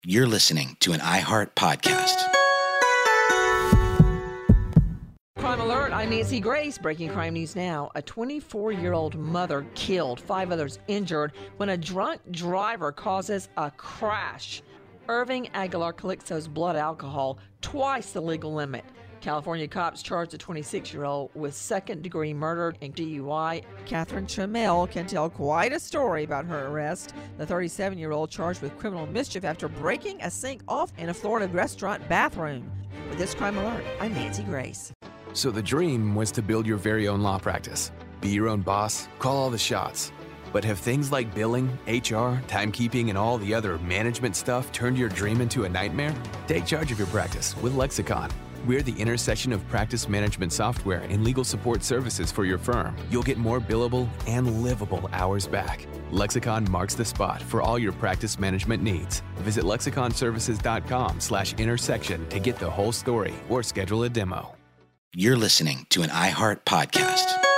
You're listening to an iHeart podcast. Crime Alert, I'm Nancy Grace. Breaking crime news now. A 24-year-old mother killed, 5 others injured when a drunk driver causes a crash. Irving Aguilar Calixto's blood alcohol, twice the legal limit. California cops charged the 26-year-old with second-degree murder and DUI. Catherine Chamel can tell quite a story about her arrest. The 37-year-old charged with criminal mischief after breaking a sink off in a Florida restaurant bathroom. With this Crime Alert, I'm Nancy Grace. So the dream was to build your very own law practice. Be your own boss, call all the shots. But have things like billing, HR, timekeeping, and all the other management stuff turned your dream into a nightmare? Take charge of your practice with Lexicon. We're the intersection of practice management software and legal support services for your firm. You'll get more billable and livable hours back. Lexicon marks the spot for all your practice management needs. Visit lexiconservices.com/intersection to get the whole story or schedule a demo. You're listening to an iHeart podcast.